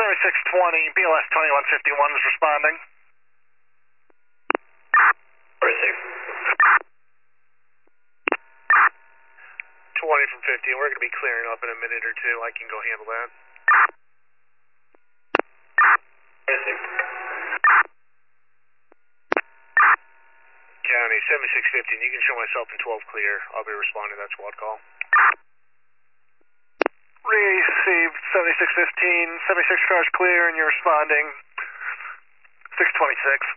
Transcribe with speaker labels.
Speaker 1: 7620, BLS 2151 is responding.
Speaker 2: Receive.
Speaker 3: 20 from 50, and we're going to be clearing up in a minute or two. I can go handle that.
Speaker 2: Receive.
Speaker 3: County 7615, you can show myself in 12 clear. I'll be responding to that squad call.
Speaker 1: Received 7615, 76 cars clear, and you're responding 626.